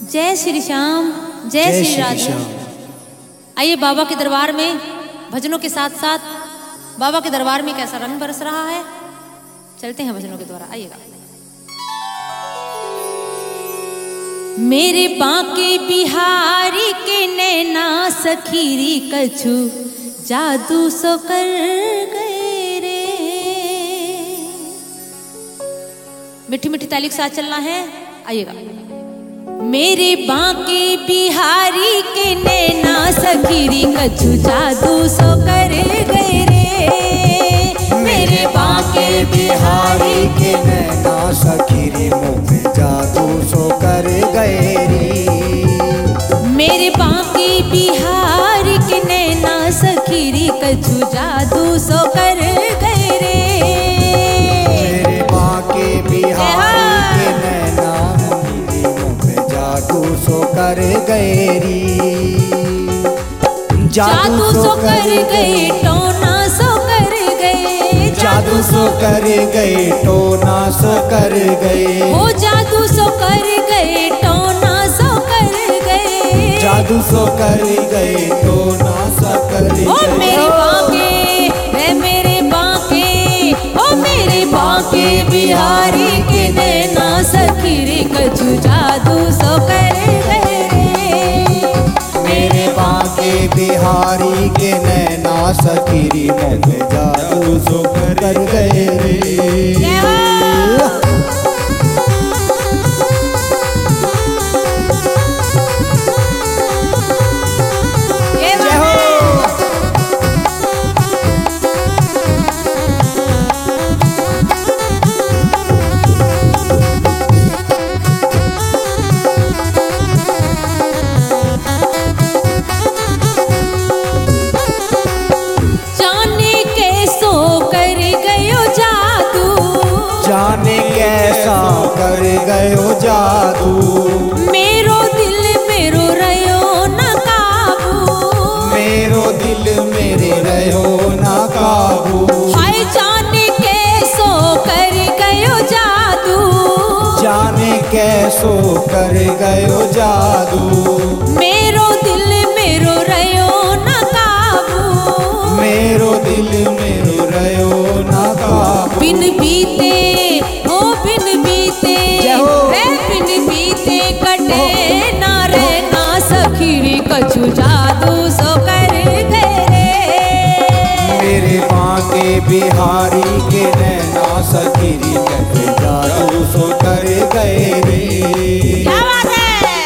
जय श्री श्याम, जय श्री राधे। आइए बाबा के दरबार में भजनों के साथ साथ बाबा के दरबार में कैसा रंग बरस रहा है, चलते हैं भजनों के द्वारा। आइएगा। मेरे बांके बिहारी के नैना सखीरी कछु जादू सो कर गए रे। मिठी मिठी ताली के साथ चलना है। आइएगा। मेरे बांके बिहारी के नैना सखीरी कछु जादू सो कर गए रे। मेरे बांके बिहारी के नैना सखीरी मुँह में जादू सो कर गए रे। मेरे बांके बिहारी के नैना सखीरी कछु जादू सो कर गए रे। मेरे बांके बिहारी के नैना जादू सो कर गए री। जादू सो कर गए, टोना सो कर गए। जादू सो कर गए, टोना सो कर गए। ओ जादू सो कर गए, टोना सो कर गए। जादू सो कर गए, टोना सो कर गए। ओ मेरे बांके, वे मेरे बांके, ओ मेरे बांके बिहारी के नैना सखीरी कछु जादू सो कर गए रे। मेरे बांके बिहारी के नैना सखीरी मुँह में जादू सो कर गए रे। जाने कैसा कर गयो जादू। मेरो दिल मेरो रयो न काबू। मेरो दिल मेरे रयो न काबू। हाय जाने कैसो कर गयो जादू। जाने कैसो कर गयो जादू। मेरो दिल मेरो रयो न काबू। मेरो दिल मेरो रयो न काबू। बिन बीते ओ बिन बीते, रे बिन बीते कटे ना रे ना सखीरी कछु जादू सो कर गए रे। मेरे बांके बिहारी के नैना सखीरी कछु जादू सो कर गए रे। क्या बात है।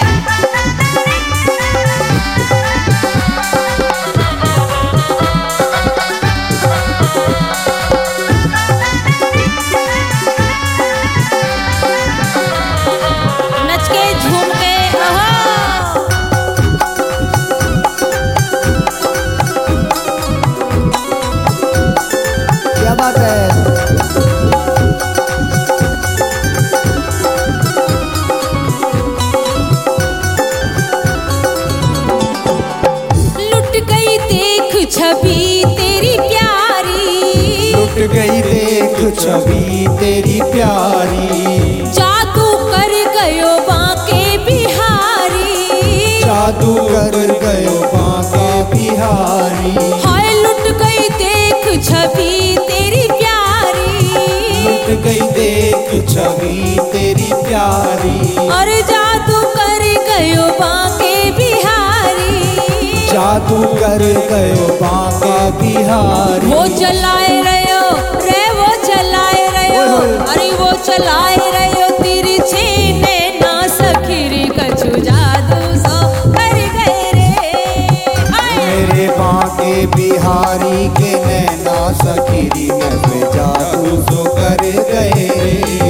क्या बात है। लुट गई देख छवि तेरी प्यारी। लुट गई देख छवि तेरी प्यारी। जादू कर गयो बांके बिहारी। जादू कर गयो बांके बिहारी। हाय लुट गई देख छवि तेरी प्यारी। लुट गई देख छवि तेरी प्यारी। और जादू कर गयो बांके बिहारी। जादू कर गयो बांके बिहारी। वो चलाए रहो रे, वो चलाए रहो, अरे वो चलाए रहो तिरछी नैना सखीरी कछु जादू सो कर गए रे। मेरे बांके बिहारी के नैना सखीरी में जादू सो कर गए रे।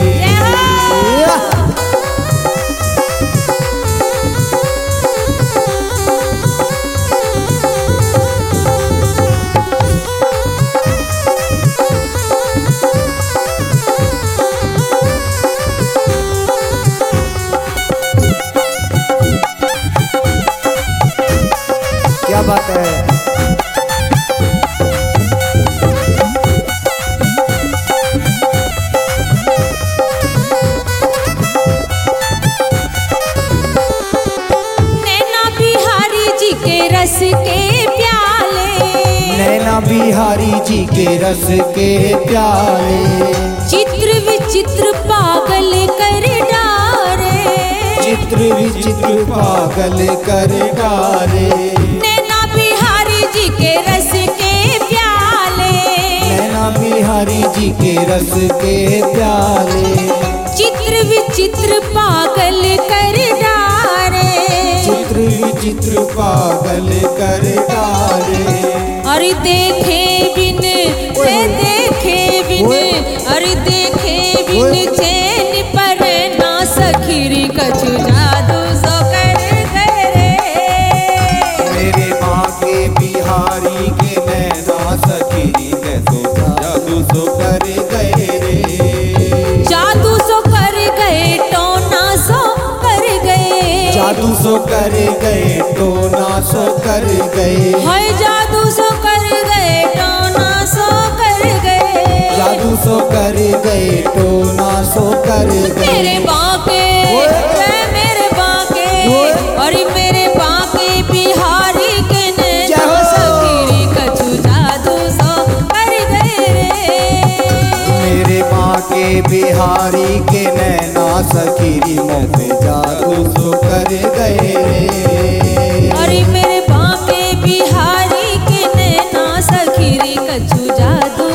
जी के रस के प्याले। चित्र विचित्र पागल कर डारे, चित्र विचित्र पागल कर डारे। नैना बिहारी जी के रस के प्याले, नैना बिहारी जी के रस के प्याले। चित्र विचित्र पागल कर डारे, चित्र विचित्र पागल कर डारे। अरे देखे बिन वे देखे बिन, अरे देखे बिन चैन पर ना सखीरी कछु जादू सो कर गए रे। मेरे बांके बिहारी के नैना सखीरी के तो जादू सो कर गए रे। जादू सो कर गए टोना सो कर गए, जादू सो कर गए टोना सो कर गए। हाय जादू सो कर गए टोना सो कर गए, जादू सो कर गए टोना सो कर गए। मेरे बांके मेरे बांके, और मेरे बांके बिहारी के नैना सखीरी कछु जादू सो कर गए रे। मेरे बांके बिहारी के नैना सखीरी मुँह पे जादू सो कर गए रे। अरे मेरे बांके बिहारी के नैना सखीरी कछु जादू